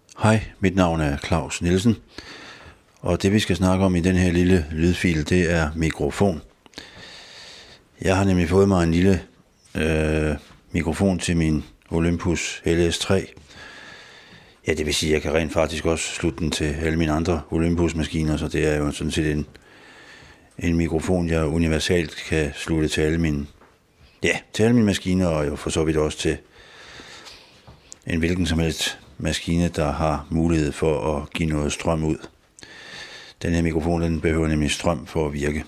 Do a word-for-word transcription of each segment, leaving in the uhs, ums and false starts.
Hej, mit navn er Claus Nielsen, og det vi skal snakke om i den her lille lydfil, det er mikrofon. Jeg har nemlig fået mig en lille øh, mikrofon til min Olympus L S tre. Ja, det vil sige, at jeg kan rent faktisk også slutte den til alle mine andre Olympus-maskiner, så det er jo sådan set en, en mikrofon, jeg universalt kan slutte til alle mine, ja, til alle mine maskiner, og jo for så vidt også til en hvilken som helst maskine, der har mulighed for at give noget strøm ud. Den her mikrofon, den behøver nemlig strøm for at virke.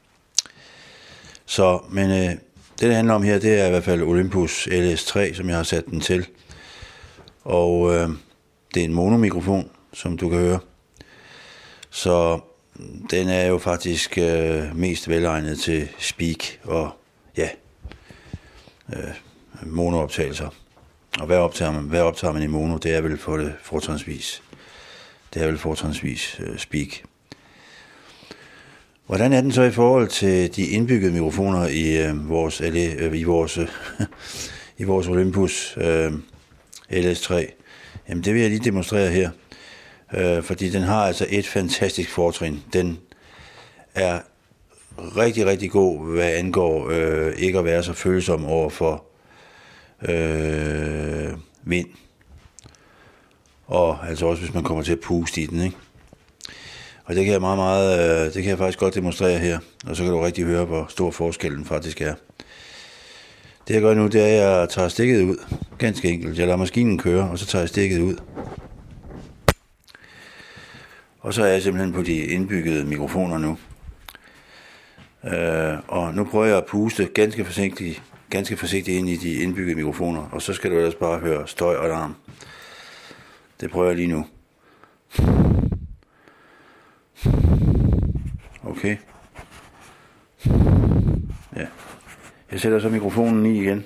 Så, men øh, det, det handler om her, det er i hvert fald Olympus L S tre, som jeg har sat den til. Og øh, det er en monomikrofon, som du kan høre. Så den er jo faktisk øh, mest velegnet til speak og ja, øh, monooptagelser. Og hvad optager man, hvad optager man i mono? Det er vel for det fortrinsvis. Det er vel fortrinsvis uh, speak. Hvordan er den så i forhold til de indbyggede mikrofoner i uh, vores uh, i vores uh, i vores Olympus uh, L S tre? Jamen det vil jeg lige demonstrere her, uh, fordi den har altså et fantastisk fortrin. Den er rigtig rigtig god, hvad angår uh, ikke at være så følsom over for Øh, vind, og altså også hvis man kommer til at puste i den, ikke? Og det kan jeg meget, meget, øh, det kan jeg faktisk godt demonstrere her, og så kan du rigtig høre, hvor stor forskellen faktisk er. Det jeg gør nu, det er, at jeg tager stikket ud, ganske enkelt. Jeg lader maskinen køre, og så tager jeg stikket ud. Og så er jeg simpelthen på de indbyggede mikrofoner nu. Øh, og nu prøver jeg at puste ganske forsigtigt, ganske forsigtigt ind i de indbyggede mikrofoner, og så skal du ellers bare høre støj og larm. Det prøver jeg lige nu. Okay. Ja. Jeg sætter så mikrofonen i igen.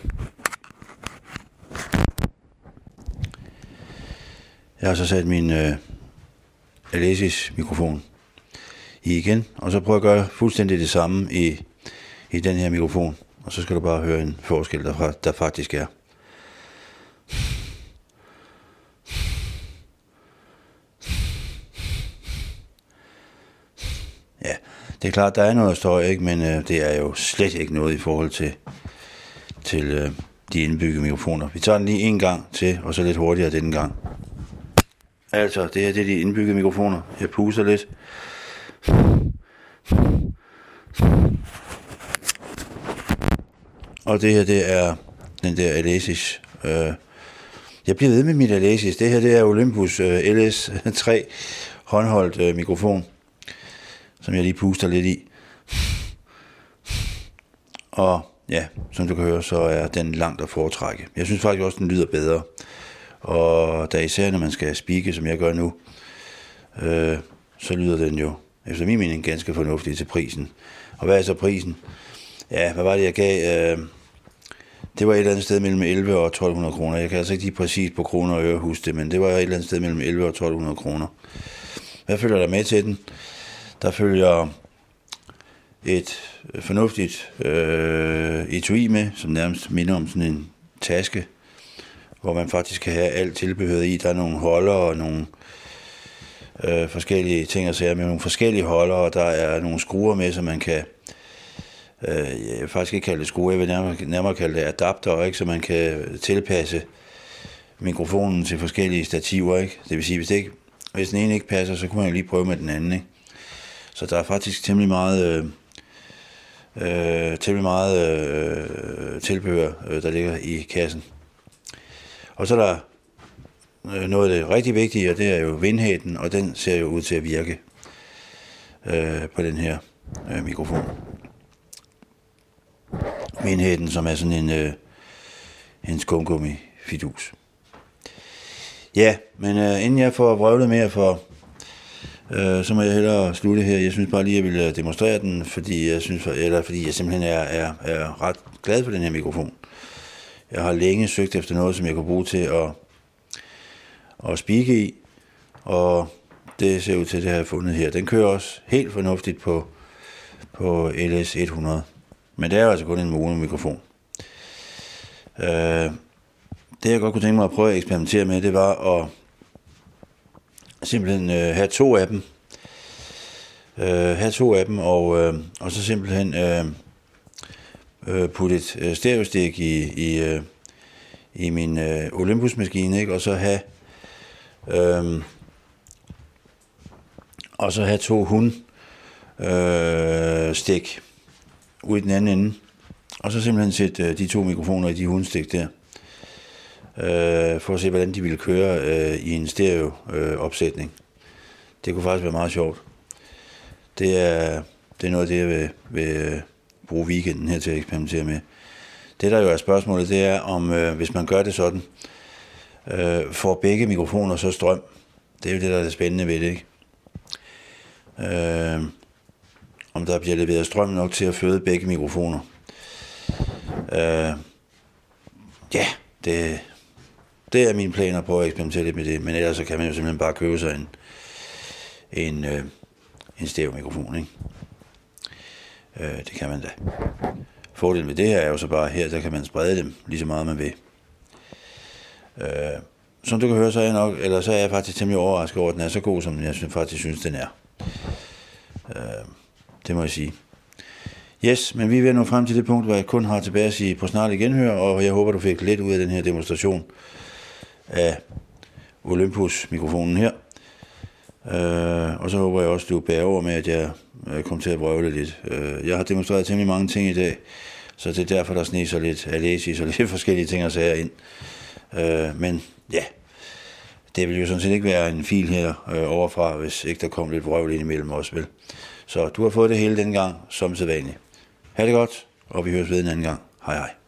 Jeg har så sat min øh, Alesis mikrofon i igen, og så prøver jeg at gøre fuldstændig det samme i, i den her mikrofon. Og så skal du bare høre en forskel, der, der faktisk er. Ja, det er klart, der er noget støj, ikke? Men øh, det er jo slet ikke noget i forhold til, til øh, de indbyggede mikrofoner. Vi tager den lige en gang til, og så lidt hurtigere denne gang. Altså, det her det er de indbyggede mikrofoner. Jeg puster lidt. Og det her, det er den der Alesis. Øh, jeg bliver ved med mit Alesis. Det her, det er Olympus øh, L S tre håndholdt øh, mikrofon, som jeg lige puster lidt i. Og ja, som du kan høre, så er den langt at foretrække. Jeg synes faktisk også, den lyder bedre. Og da især, når man skal speake, som jeg gør nu, øh, så lyder den jo, efter min mening, ganske fornuftigt til prisen. Og hvad er så prisen? Ja, hvad var det, jeg gav? Øh, det var et eller andet sted mellem elleve og tolv hundrede kroner. Jeg kan altså ikke lige præcis på kroner og øre huske det, men det var et eller andet sted mellem elleve og tolv hundrede kroner. Hvad følger der med til den? Der følger et fornuftigt øh, etui med, som nærmest minder om sådan en taske, hvor man faktisk kan have alt tilbehøret i. Der er nogle holder og nogle øh, forskellige ting at sige med nogle forskellige holder, og der er nogle skruer med, så man kan Øh, jeg vil faktisk ikke kalde det skruer, jeg vil nærmere, nærmere kalde det adapter, ikke? Så man kan tilpasse mikrofonen til forskellige stativer, ikke? Det vil sige, hvis, det ikke, hvis den ene ikke passer, så kunne man jo lige prøve med den anden, ikke? Så der er faktisk temmelig meget, øh, øh, temmelig meget øh, tilbehør, øh, der ligger i kassen. Og så er der øh, noget af det rigtig vigtige, og det er jo vindhætten, og den ser jo ud til at virke øh, på den her øh, mikrofon. Vindhætten, som er sådan en, øh, en skumgummi-fidus. Ja, men øh, inden jeg får vrøvlet mere for, øh, så må jeg hellere slutte her. Jeg synes bare lige, at jeg vil demonstrere den, fordi jeg, synes, eller fordi jeg simpelthen er, er, er ret glad for den her mikrofon. Jeg har længe søgt efter noget, som jeg kunne bruge til at, at speake i, og det ser ud til, at det har jeg fundet her. Den kører også helt fornuftigt på, på L S hundrede. Men det er jo altså kun en mono-mikrofon. Øh, det jeg godt kunne tænke mig at prøve at eksperimentere med, det var at simpelthen øh, have to af dem. Øh, have to af dem, og, øh, og så simpelthen øh, øh, putte et øh, stereostik i, i, øh, i min øh, Olympus-maskine, ikke? Og så have øh, og så have to hund øh, stik ud i den anden ende, og så simpelthen sætte øh, de to mikrofoner i de hundstik der, øh, for at se, hvordan de ville køre øh, i en stereo-opsætning. Øh, det kunne faktisk være meget sjovt. Det er, det er noget af det, jeg vil, vil bruge weekenden her til at eksperimentere med. Det, der jo er spørgsmålet, det er, om øh, hvis man gør det sådan, øh, får begge mikrofoner så strøm. Det er jo det, der er det spændende ved det, ikke? Øh, om der bliver leveret strøm nok til at føde begge mikrofoner. Øh, ja, det, det er mine planer på at eksperimentere lidt med det, men ellers så kan man jo simpelthen bare købe sig en, en, øh, en stereo-mikrofon, ikke? Øh, det kan man da. Fordelen ved det her er jo så bare, her der kan man sprede dem lige så meget man vil. Øh, som du kan høre, så er jeg nok, eller så er jeg faktisk temmelig overrasket over, at den er så god, som jeg faktisk synes, den er. Øh, det må jeg sige. Yes, men vi er ved at nå frem til det punkt, hvor jeg kun har tilbage at sige på snart genhør, og jeg håber, du fik lidt ud af den her demonstration af Olympus-mikrofonen her. Øh, og så håber jeg også, du bærer over med, at jeg øh, kom til at vrøvle lidt. Øh, jeg har demonstreret temmelig mange ting i dag, så det er derfor, der sniger sig lidt alæsis og lidt forskellige ting og sager ind. Øh, men ja, det vil jo sådan set ikke være en fil her øh, overfra, hvis ikke der kom lidt vrøvl ind imellem os, vel? Så du har fået det hele den gang, som sædvanligt. Ha' det godt, og vi høres ved en anden gang. Hej hej.